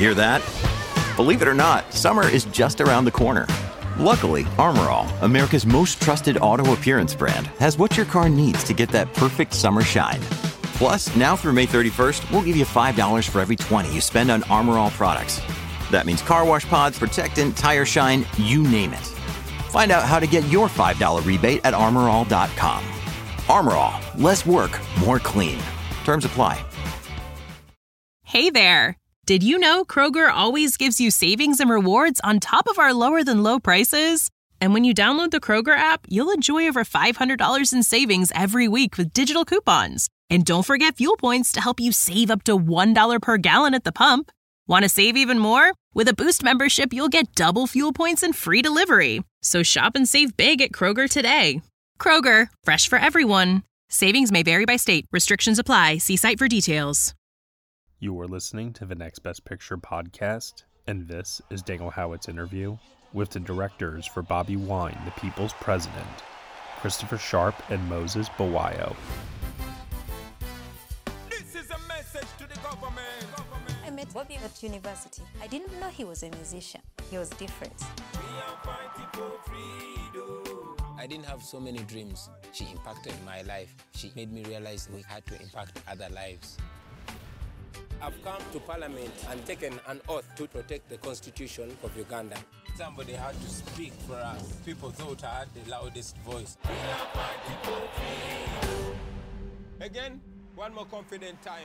Hear that? Believe it or not, summer is just around the corner. Luckily, Armor All, America's most trusted auto appearance brand, has what your car needs to get that perfect summer shine. Plus, now through May 31st, we'll give you $5 for every $20 you spend on Armor All products. That means car wash pods, protectant, tire shine, you name it. Find out how to get your $5 rebate at armorall.com. Armor All, less work, more clean. Terms apply. Hey there! Did you know Kroger always gives you savings and rewards on top of our lower-than-low prices? And when you download the Kroger app, you'll enjoy over $500 in savings every week with digital coupons. And don't forget fuel points to help you save up to $1 per gallon at the pump. Want to save even more? With a Boost membership, you'll get double fuel points and free delivery. So shop and save big at Kroger today. Kroger, fresh for everyone. Savings may vary by state. Restrictions apply. See site for details. You are listening to the Next Best Picture podcast, and this is Daniel Howitt's interview with the directors for Bobi Wine, The People's President, Christopher Sharp and Moses Bawayo. This is a message to the government. I met Bobby at university. I didn't know he was a musician. He was different. I didn't have so many dreams. She impacted my life. She made me realize we had to impact other lives. I've come to Parliament and taken an oath to protect the Constitution of Uganda. Somebody had to speak for us. People thought I had the loudest voice. Again, one more confident time.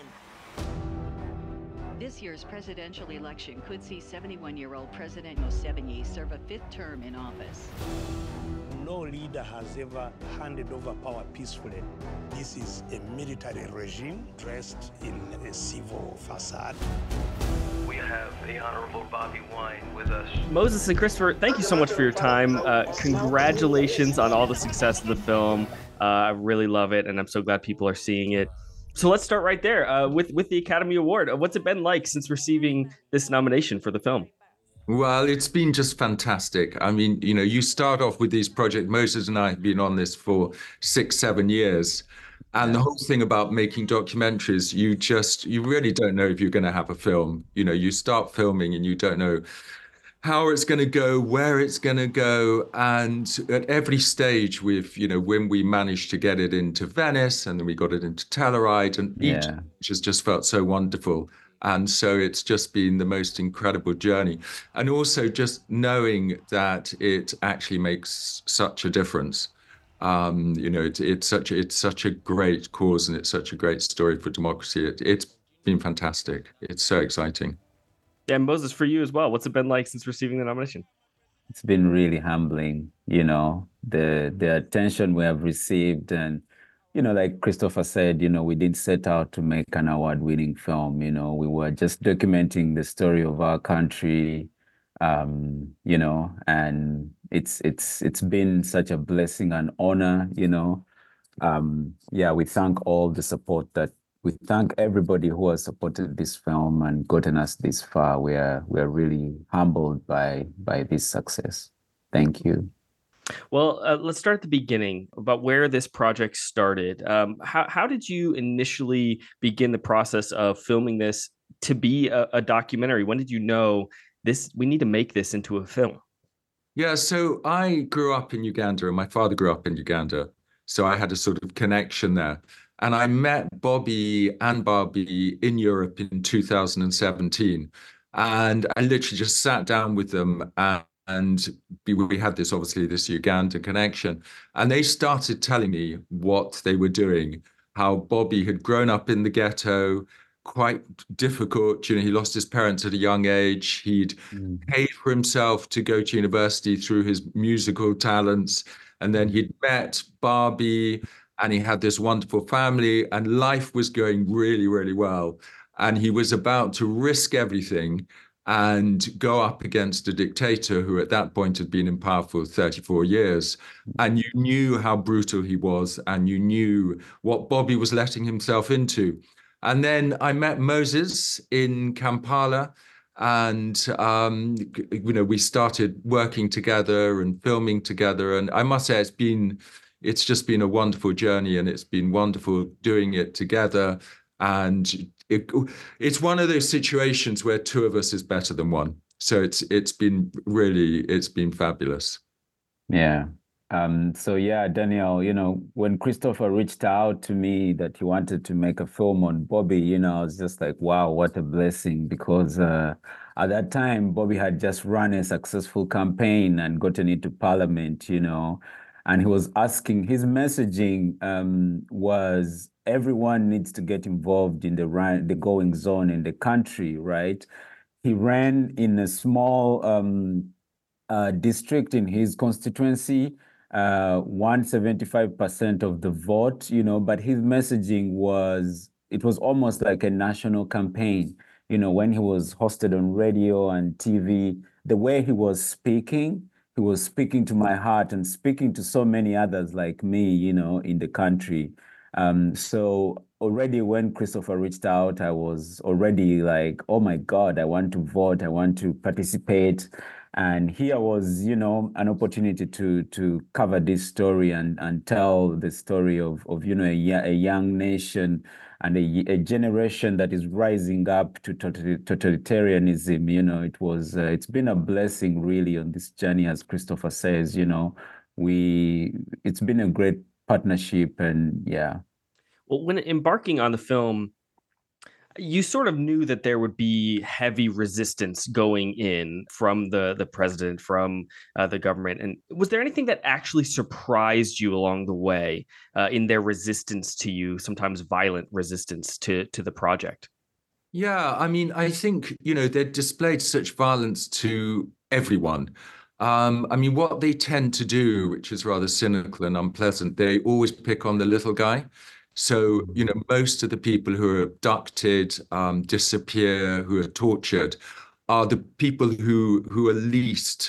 This year's presidential election could see 71-year-old President Museveni serve a fifth term in office. No leader has ever handed over power peacefully. This is a military regime dressed in a civil facade. We have the Honorable Bobi Wine with us. Moses and Christopher, thank you so much for your time. Congratulations on all the success of the film. I really love it, and I'm so glad people are seeing it. So let's start right there with the Academy Award. What's it been like since receiving this nomination for the film? Well, it's been just fantastic. I mean, you know, you start off with these projects. Moses and I have been on this for 6-7 years. And the whole thing about making documentaries, you really don't know if you're going to have a film. You know, you start filming and you don't know how it's going to go, where it's going to go. And at every stage when we managed to get it into Venice and then we got it into Telluride, and each has just felt so wonderful. And so it's just been the most incredible journey. And also just knowing that it actually makes such a difference. It's such a great cause and it's such a great story for democracy. It's been fantastic. It's so exciting. Yeah, Moses, for you as well, what's it been like since receiving the nomination? It's been really humbling, the attention we have received. And, like Christopher said, we didn't set out to make an award-winning film. We were just documenting the story of our country, and it's been such a blessing and honor, we thank all the support we thank everybody who has supported this film and gotten us this far. We're really humbled by this success. Thank you. Well, let's start at the beginning about where this project started. How did you initially begin the process of filming this to be a documentary? When did you know we need to make this into a film? Yeah, so I grew up in Uganda and my father grew up in Uganda. So I had a sort of connection there. And I met Bobby and Barbie in Europe in 2017. And I literally just sat down with them and we had this Uganda connection. And they started telling me what they were doing, how Bobby had grown up in the ghetto, quite difficult. He lost his parents at a young age. He'd paid for himself to go to university through his musical talents. And then he'd met Barbie and he had this wonderful family and life was going really, really well. And he was about to risk everything and go up against a dictator who at that point had been in power for 34 years. And you knew how brutal he was and you knew what Bobby was letting himself into. And then I met Moses in Kampala and, we started working together and filming together. And I must say it's just been a wonderful journey and it's been wonderful doing it together. And it's one of those situations where two of us is better than one. So it's been fabulous. Yeah. So yeah, Daniel, when Christopher reached out to me that he wanted to make a film on Bobby, I was just like, wow, what a blessing. Because at that time, Bobby had just run a successful campaign and gotten into parliament, and he was asking, his messaging was everyone needs to get involved in the goings on in the country, right? He ran in a small district in his constituency, 175% of the vote, but his messaging it was almost like a national campaign. When he was hosted on radio and TV, the way he was speaking to my heart and speaking to so many others like me, in the country. So already when Christopher reached out, I was already like, oh my God, I want to vote, I want to participate. And here was, an opportunity to cover this story and tell the story of a young nation and a generation that is rising up to totalitarianism. It's been a blessing really on this journey, as Christopher says. It's been a great partnership, and yeah. Well, when embarking on the film, you sort of knew that there would be heavy resistance going in from the president, from the government. And was there anything that actually surprised you along the way in their resistance to you, sometimes violent resistance to the project? Yeah, I mean, I think, they displayed such violence to everyone. I mean, what they tend to do, which is rather cynical and unpleasant, they always pick on the little guy. So, most of the people who are abducted, disappear, who are tortured, are the people who are least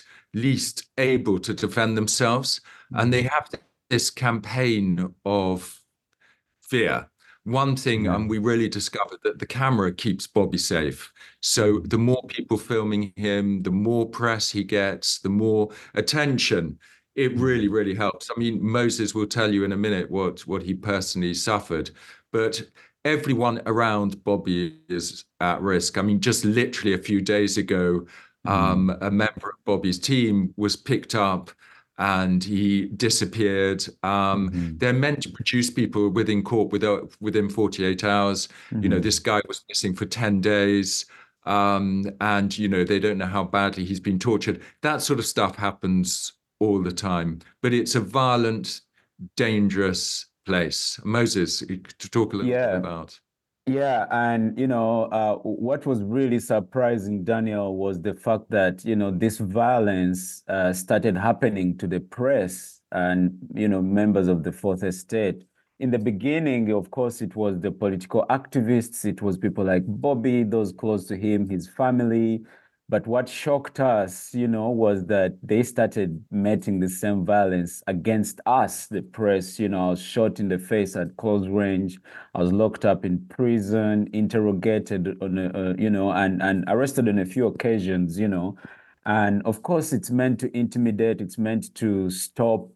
able to defend themselves. And they have this campaign of fear. One thing, we really discovered that the camera keeps Bobby safe. So the more people filming him, the more press he gets, the more attention. It really, really helps. I mean, Moses will tell you in a minute what he personally suffered, but everyone around Bobby is at risk. I mean, just literally a few days ago, a member of Bobby's team was picked up and he disappeared. They're meant to produce people within court within 48 hours. This guy was missing for 10 days. And, they don't know how badly he's been tortured. That sort of stuff happens all the time, but it's a violent, dangerous place. Moses, to talk a little bit about. Yeah, and what was really surprising, Daniel, was the fact that this violence started happening to the press and members of the Fourth Estate. In the beginning, of course, it was the political activists, it was people like Bobby, those close to him, his family. But what shocked us, was that they started meeting the same violence against us, the press. I was shot in the face at close range. I was locked up in prison, interrogated on, and arrested on a few occasions, And of course, it's meant to intimidate. It's meant to stop,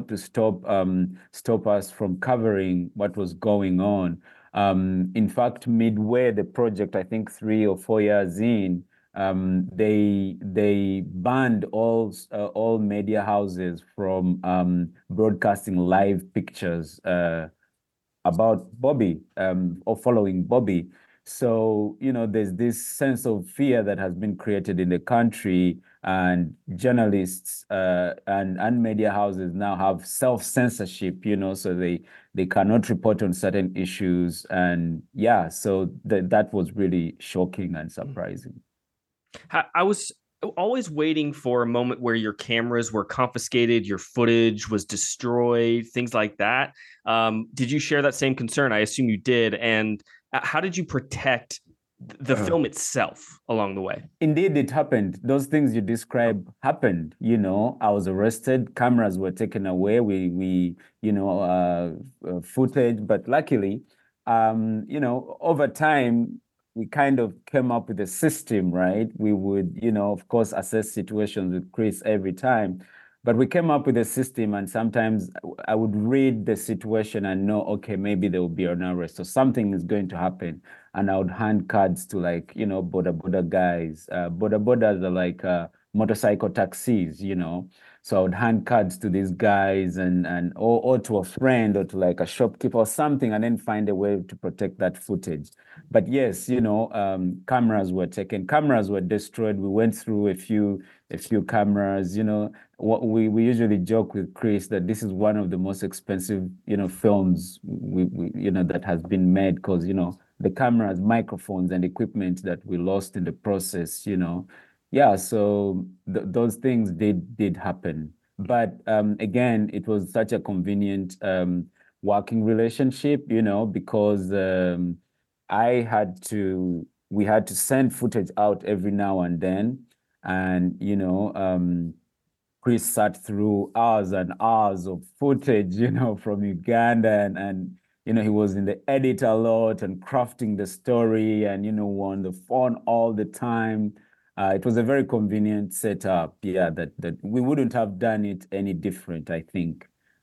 stop us from covering what was going on. In fact, midway the project, I think 3 or 4 years in, they banned all media houses from broadcasting live pictures about Bobby or following Bobby. So there's this sense of fear that has been created in the country, and journalists and media houses now have self-censorship. So they cannot report on certain issues, and so that was really shocking and surprising. I was always waiting for a moment where your cameras were confiscated, your footage was destroyed, things like that. Did you share that same concern? I assume you did. And how did you protect the film itself along the way? Indeed, it happened. Those things you described happened. I was arrested. Cameras were taken away. We footage. But luckily, over time, we kind of came up with a system, right? We would, of course, assess situations with Chris every time. But we came up with a system, and sometimes I would read the situation and know, okay, maybe there will be an arrest or something is going to happen. And I would hand cards to, like, boda boda guys. Boda bodas are like motorcycle taxis, So I would hand cards to these guys or to a friend or to like a shopkeeper or something, and then find a way to protect that footage. But yes, cameras were taken, cameras were destroyed. We went through a few cameras. What we usually joke with Chris that this is one of the most expensive, films we that has been made, because the cameras, microphones, and equipment that we lost in the process. Yeah, so those things did happen. But again, it was such a convenient working relationship, because we had to send footage out every now and then. And, Chris sat through hours and hours of footage, from Uganda, and he was in the edit a lot and crafting the story, and, on the phone all the time. It was a very convenient setup, yeah, that we wouldn't have done it any different, I think.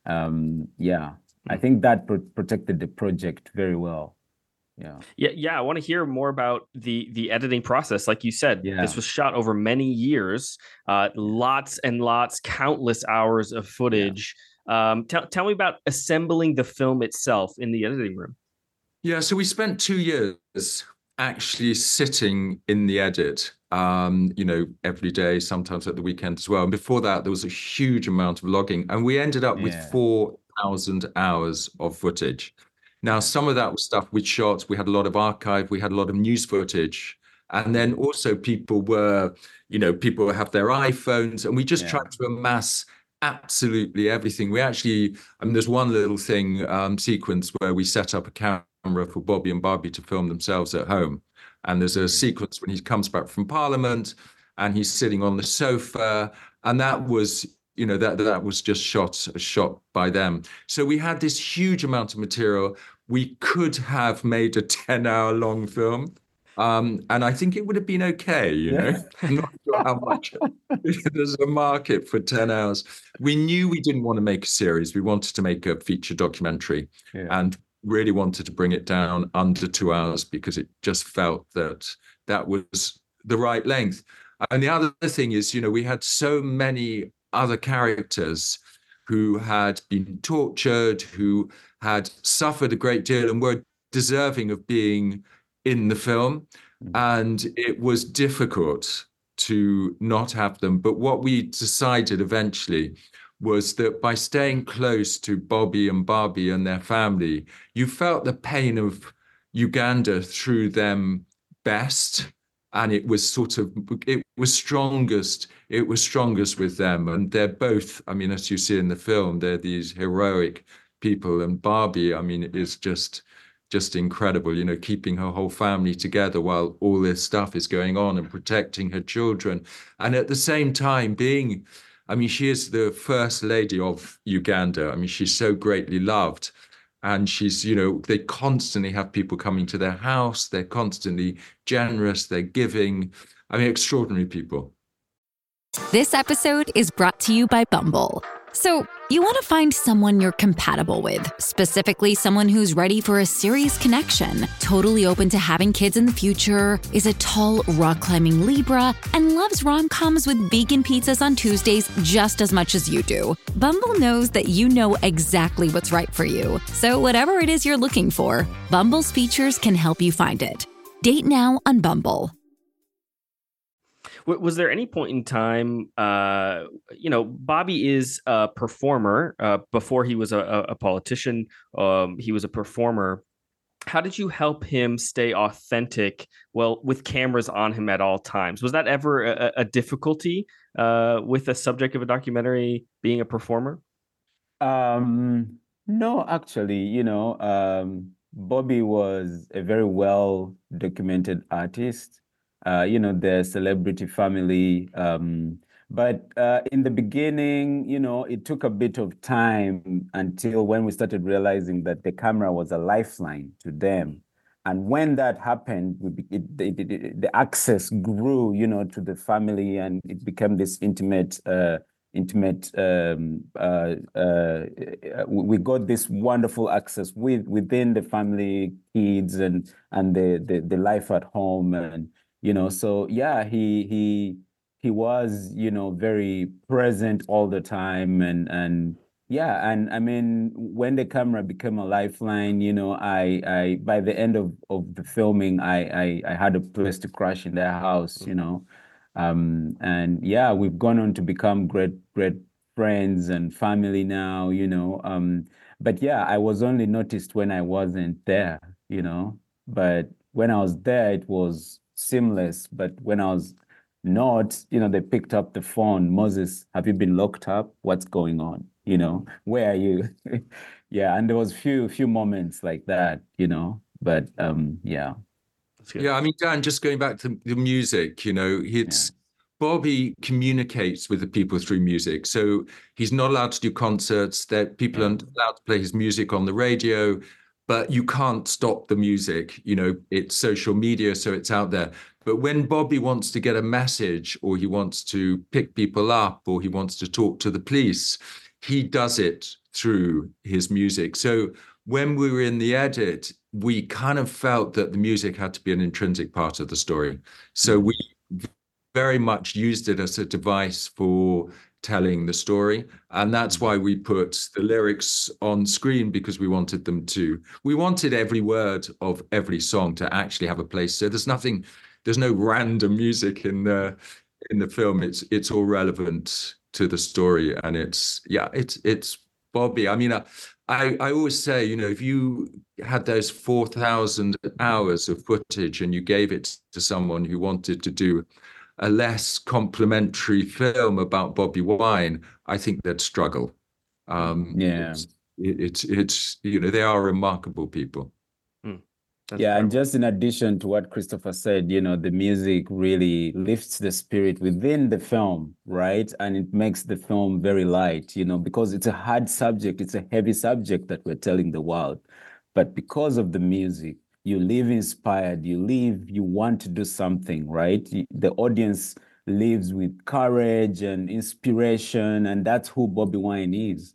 I think that protected the project very well. Yeah. I want to hear more about the editing process. Like you said, this was shot over many years, lots and lots, countless hours of footage. Tell me about assembling the film itself in the editing room. Yeah, so we spent 2 years actually sitting in the edit, every day, sometimes at the weekend as well. And before that, there was a huge amount of logging, and we ended up with 4,000 hours of footage. Now, some of that was stuff we shot. We had a lot of archive. We had a lot of news footage. And then also people have their iPhones, and we just tried to amass absolutely everything. We actually, there's one little sequence where we set up a camera for Bobby and Barbie to film themselves at home. And there's a sequence when he comes back from Parliament and he's sitting on the sofa. And that was, that was just shot by them. So we had this huge amount of material. We could have made a 10-hour long film. And I think it would have been okay, I'm not sure how much there's a market for 10 hours. We knew we didn't want to make a series. We wanted to make a feature documentary and really wanted to bring it down under 2 hours, because it just felt that was the right length. And the other thing is, we had so many other characters who had been tortured, who had suffered a great deal and were deserving of being in the film. And it was difficult to not have them. But what we decided eventually was that by staying close to Bobby and Barbie and their family, you felt the pain of Uganda through them best. And it was strongest with them. And they're both, as you see in the film, they're these heroic people. And Barbie, it is just incredible, keeping her whole family together while all this stuff is going on and protecting her children. And at the same time she is the first lady of Uganda. She's so greatly loved. And she's, they constantly have people coming to their house. They're constantly generous. They're giving. Extraordinary people. This episode is brought to you by Bumble. So you want to find someone you're compatible with, specifically someone who's ready for a serious connection, totally open to having kids in the future, is a tall, rock-climbing Libra, and loves rom-coms with vegan pizzas on Tuesdays just as much as you do. Bumble knows that you know exactly what's right for you. So whatever it is you're looking for, Bumble's features can help you find it. Date now on Bumble. Was there any point in time, Bobby is a performer. Before he was a politician, he was a performer. How did you help him stay authentic, with cameras on him at all times? Was that ever a difficulty with the subject of a documentary being a performer? No, actually, Bobby was a very well-documented artist. Their celebrity family. But in the beginning, it took a bit of time until when we started realizing that the camera was a lifeline to them. And when that happened, the access grew, to the family, and it became this intimate intimate. We got this wonderful access within the family, kids, and the life at home, and So yeah, he was very present all the time, and yeah, and I mean, when the camera became a lifeline, I by the end of the filming, I had a place to crash in their house. And yeah, we've gone on to become great friends and family now. But yeah, I was only noticed when I wasn't there. But when I was there, it was seamless. But when I was not, they picked up the phone. Moses, have you been locked up? What's going on? Where are you? Yeah, and there was few moments like that. But yeah. Yeah, I mean, Dan, just going back to the music, Bobby communicates with the people through music. So he's not allowed to do concerts, that people aren't allowed to play his music on the radio, but you can't stop the music. It's social media, so it's out there. But when Bobby wants to get a message, or he wants to pick people up, or he wants to talk to the police, he does it through his music. So when we were in the edit, we kind of felt that the music had to be an intrinsic part of the story. So we very much used it as a device for telling the story. And that's why we put the lyrics on screen, because we wanted every word of every song to actually have a place. So there's no random music in the film. It's all relevant to the story. And it's Bobby. I mean, I always say, if you had those 4,000 hours of footage and you gave it to someone who wanted to do a less complimentary film about Bobby Wine, I think they'd struggle. It's they are remarkable people. Yeah, and just in addition to what Christopher said, the music really lifts the spirit within the film, right? And it makes the film very light, because it's a hard subject, it's a heavy subject that we're telling the world. But because of the music, you live inspired, you want to do something, right? The audience lives with courage and inspiration, and that's who Bobby Wine is.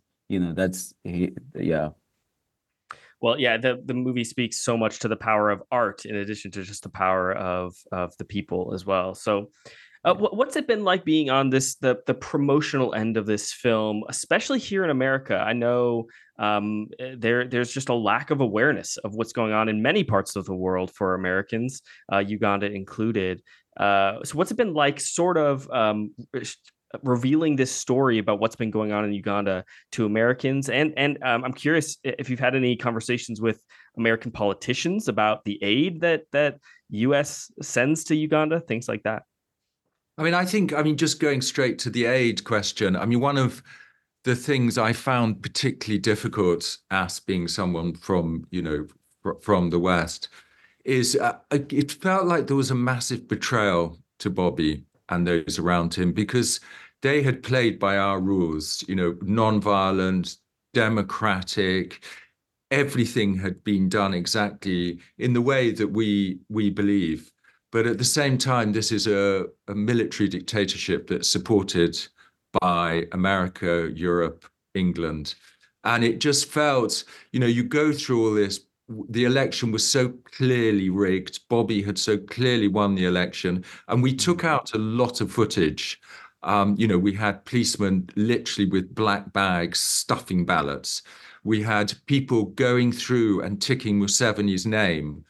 Yeah. Well, yeah, the movie speaks so much to the power of art, in addition to just the power of the people as well. So what's it been like being on the promotional end of this film, especially here in America? I know there's just a lack of awareness of what's going on in many parts of the world for Americans, Uganda included. So what's it been like sort of revealing this story about what's been going on in Uganda to Americans? And I'm curious if you've had any conversations with American politicians about the aid that U.S. sends to Uganda, things like that. I think just going straight to the aid question, one of the things I found particularly difficult as being someone from the West is it felt like there was a massive betrayal to Bobby and those around him, because they had played by our rules, non-violent, democratic. Everything had been done exactly in the way that we believe. But at the same time, this is a military dictatorship that's supported by America, Europe, England. And it just felt, you go through all this. The election was so clearly rigged. Bobby had so clearly won the election. And we took out a lot of footage. We had policemen literally with black bags stuffing ballots. We had people going through and ticking Museveni's name,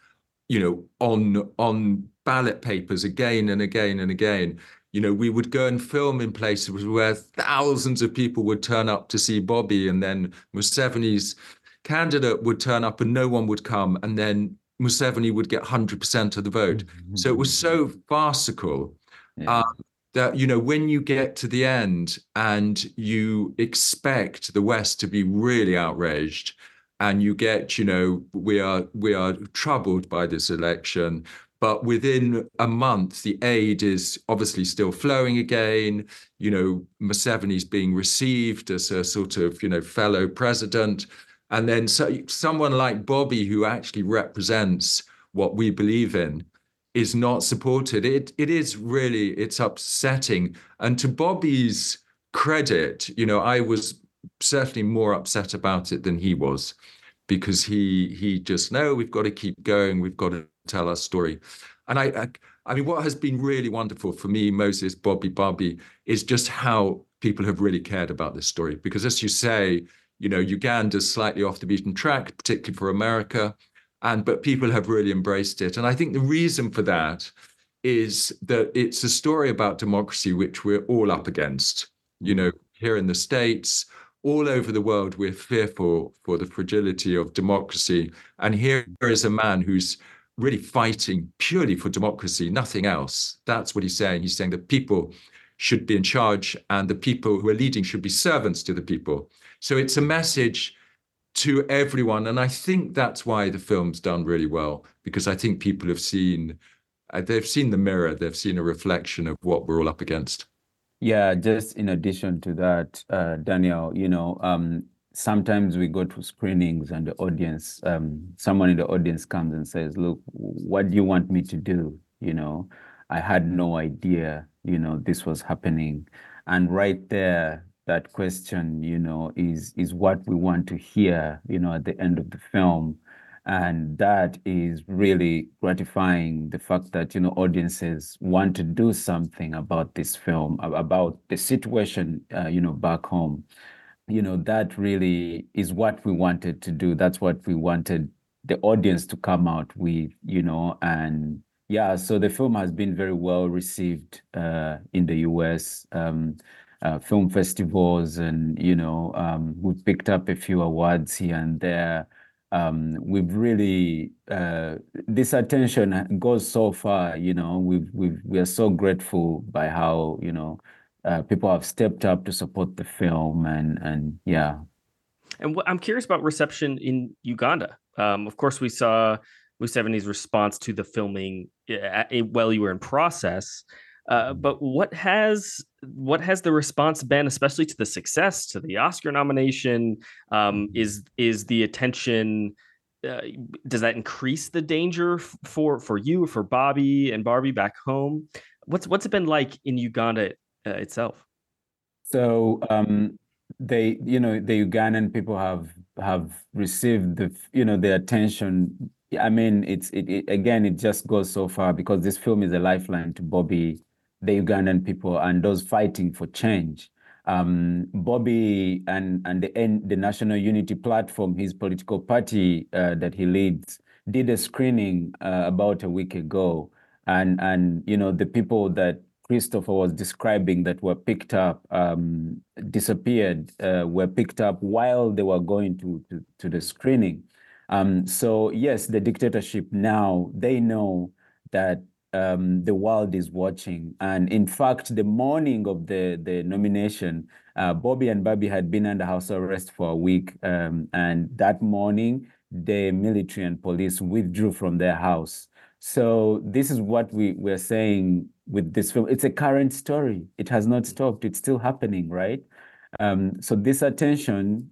on ballot papers again and again and again. We would go and film in places where thousands of people would turn up to see Bobby, and then Museveni's candidate would turn up and no one would come, and then Museveni would get 100% of the vote. So it was so farcical that, when you get to the end and you expect the West to be really outraged, and you get, we are troubled by this election, but within a month, the aid is obviously still flowing again. Museveni's being received as a sort of, fellow president. And then someone like Bobby, who actually represents what we believe in, is not supported. It's upsetting. And to Bobby's credit, I was certainly more upset about it than he was, because he just, no, we've got to keep going. We've got to tell our story. And I mean, what has been really wonderful for me, Moses, Bobby, Barbie, is just how people have really cared about this story. Because as you say, Uganda's slightly off the beaten track, particularly for America, but people have really embraced it. And I think the reason for that is that it's a story about democracy, which we're all up against. Here in the States, all over the world, we're fearful for the fragility of democracy. And here is a man who's really fighting purely for democracy, nothing else. That's what he's saying. He's saying that people should be in charge and the people who are leading should be servants to the people. So it's a message to everyone. And I think that's why the film's done really well, because I think people have seen, they've seen the mirror, they've seen a reflection of what we're all up against. Yeah, just in addition to that, Daniel, sometimes we go to screenings and the audience, someone in the audience comes and says, look, what do you want me to do? I had no idea, this was happening. And right there, that question, is what we want to hear, at the end of the film. And that is really gratifying, the fact that, audiences want to do something about this film, about the situation, back home. That really is what we wanted to do. That's what we wanted the audience to come out with, and yeah, so the film has been very well received in the US film festivals, and, we've picked up a few awards here and there. We've really, this attention goes so far, we are so grateful by how, people have stepped up to support the film, and yeah. And I'm curious about reception in Uganda. Of course, we saw Museveni's response to the filming while you were in process. But what has the response been, especially to the success, to the Oscar nomination? Is the attention, does that increase the danger for you, for Bobby and Barbie back home? What's it been like in Uganda itself? So the Ugandan people have received the attention. I mean, it just goes so far, because this film is a lifeline to Bobby, the Ugandan people, and those fighting for change. Bobby and the National Unity Platform, his political party that he leads, did a screening about a week ago, and the people that Christopher was describing that were picked up, disappeared, were picked up while they were going to the screening. So yes, the dictatorship now, they know that the world is watching. And in fact, the morning of the nomination, Bobby and Barbie had been under house arrest for a week. And that morning, the military and police withdrew from their house. So this is what we're saying with this film. It's a current story. It has not stopped. It's still happening, right? So this attention,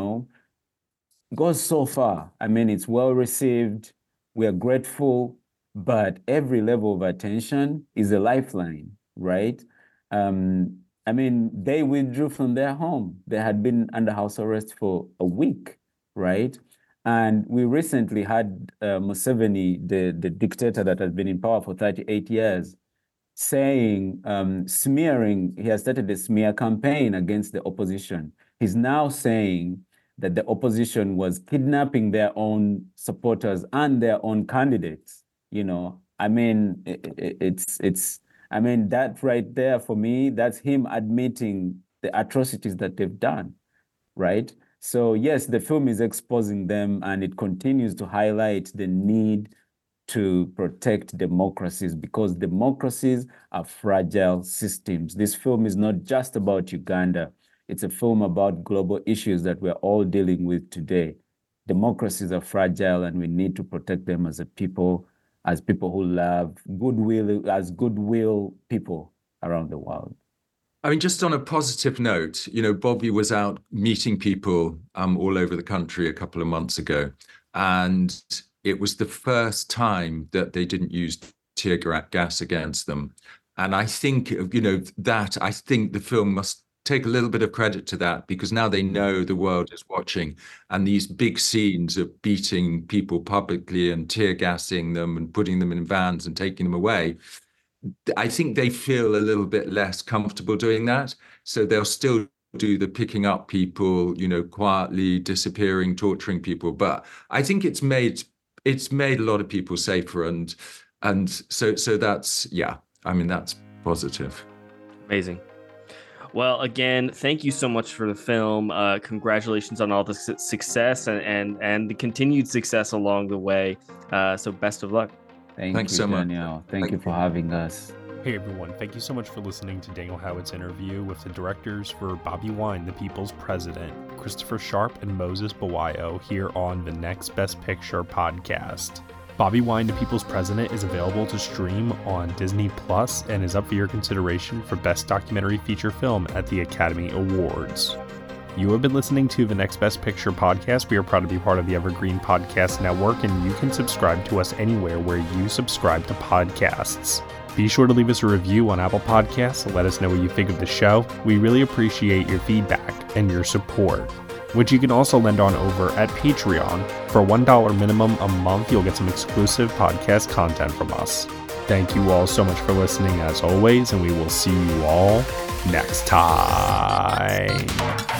goes so far. I mean, it's well received. We are grateful, but every level of attention is a lifeline, right? I mean, they withdrew from their home. They had been under house arrest for a week, right? And we recently had Museveni, the dictator that has been in power for 38 years, saying, smearing, he has started a smear campaign against the opposition. He's now saying that the opposition was kidnapping their own supporters and their own candidates. I mean, I mean, that right there for me, that's him admitting the atrocities that they've done, right? So yes, the film is exposing them, and it continues to highlight the need to protect democracies, because democracies are fragile systems. This film is not just about Uganda. It's a film about global issues that we're all dealing with today. Democracies are fragile, and we need to protect them as people who love goodwill, as goodwill people around the world. I mean, just on a positive note, Bobby was out meeting people all over the country a couple of months ago, and it was the first time that they didn't use tear gas against them. And I think, I think the film must take a little bit of credit to that, because now they know the world is watching, and these big scenes of beating people publicly and tear gassing them and putting them in vans and taking them away, I think they feel a little bit less comfortable doing that. So they'll still do the picking up people, quietly disappearing, torturing people. But I think it's made a lot of people safer, and so that's that's positive. Amazing. Well, again, thank you so much for the film. Congratulations on all the success and the continued success along the way. So best of luck. Thanks so much, Daniel. Thank you for having us. Hey everyone, thank you so much for listening to Daniel Howitt's interview with the directors for Bobby Wine, The People's President, Christopher Sharp and Moses Bawayo, here on the Next Best Picture podcast. Bobby Wine, The People's President is available to stream on Disney Plus and is up for your consideration for Best Documentary Feature Film at the Academy Awards. You have been listening to the Next Best Picture podcast. We are proud to be part of the Evergreen Podcast Network, and you can subscribe to us anywhere where you subscribe to podcasts. Be sure to leave us a review on Apple Podcasts and let us know what you think of the show. We really appreciate your feedback and your support, which you can also lend on over at Patreon. For $1 minimum a month, you'll get some exclusive podcast content from us. Thank you all so much for listening as always, and we will see you all next time.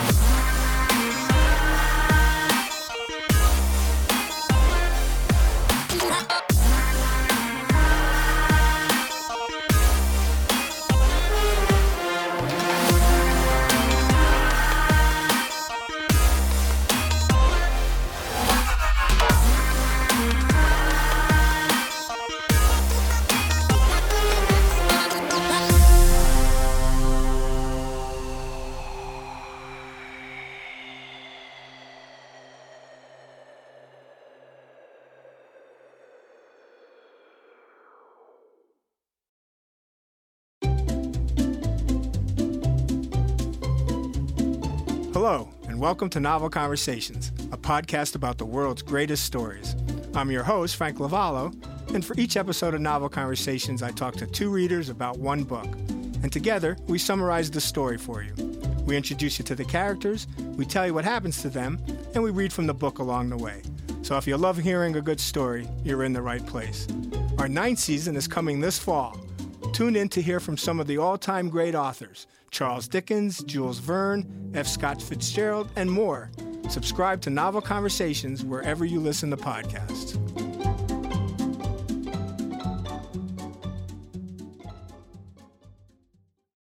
Hello, and welcome to Novel Conversations, a podcast about the world's greatest stories. I'm your host, Frank Lavallo, and for each episode of Novel Conversations, I talk to two readers about one book. And together, we summarize the story for you. We introduce you to the characters, we tell you what happens to them, and we read from the book along the way. So if you love hearing a good story, you're in the right place. Our 9th season is coming this fall. Tune in to hear from some of the all-time great authors, Charles Dickens, Jules Verne, F. Scott Fitzgerald, and more. Subscribe to Novel Conversations wherever you listen to podcasts.